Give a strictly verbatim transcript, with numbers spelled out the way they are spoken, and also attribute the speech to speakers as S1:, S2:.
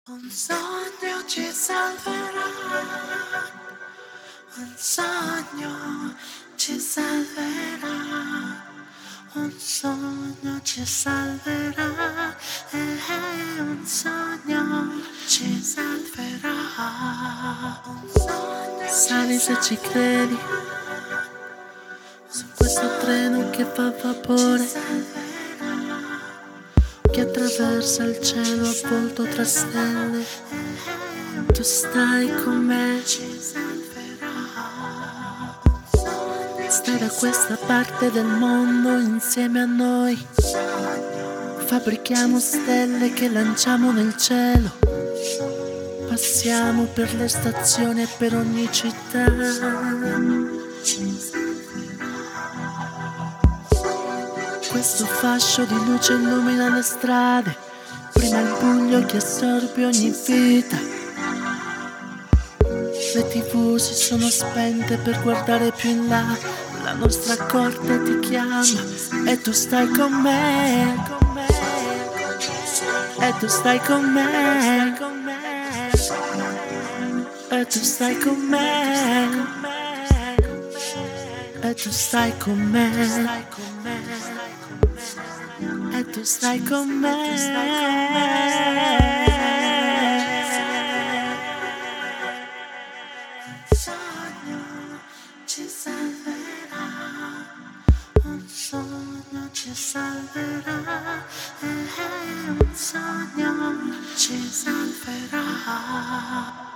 S1: Un sogno ci salverà, un sogno ci salverà, un sogno ci salverà, eh, eh, un sogno ci salverà. Un sogno Sali se ci credi, su questo treno che fa vapore, che attraversa il cielo avvolto tra stelle. Tu stai con me, stai da questa parte del mondo insieme a noi. Fabbrichiamo stelle che lanciamo nel cielo, passiamo per le stazioni e per ogni città. Questo fascio di luce illumina le strade, prima il buio che assorbe ogni vita. Le tivù si sono spente per guardare più in là, la nostra corte ti chiama e tu stai con me, e tu stai con me, e tu stai con me, e tu stai con me, e tu stai con me. Un sogno ci salverà, un sogno ci salverà, eh, eh, un sogno ci salverà.